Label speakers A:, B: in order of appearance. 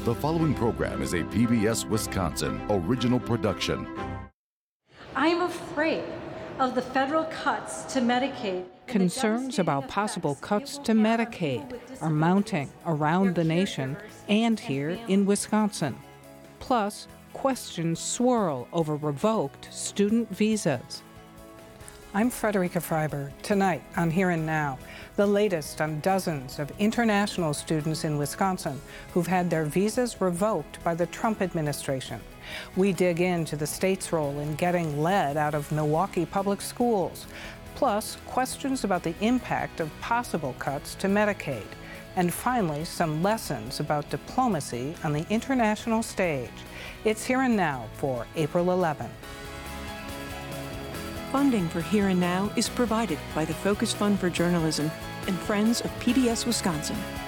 A: The following program is a PBS Wisconsin original production.
B: I'm afraid of the federal cuts to Medicaid.
C: Concerns about possible cuts to Medicaid are mounting around the nation and here in Wisconsin. Plus, questions swirl over revoked student visas. I'm Frederica Freiberg. Tonight on Here and Now, the latest on dozens of international students in Wisconsin who've had their visas revoked by the Trump administration. We dig into the state's role in getting lead out of Milwaukee public schools, plus questions about the impact of possible cuts to Medicaid, and finally some lessons about diplomacy on the international stage. It's Here and Now for April 11.
D: Funding for Here and Now is provided by the Focus Fund for Journalism and Friends of PBS Wisconsin.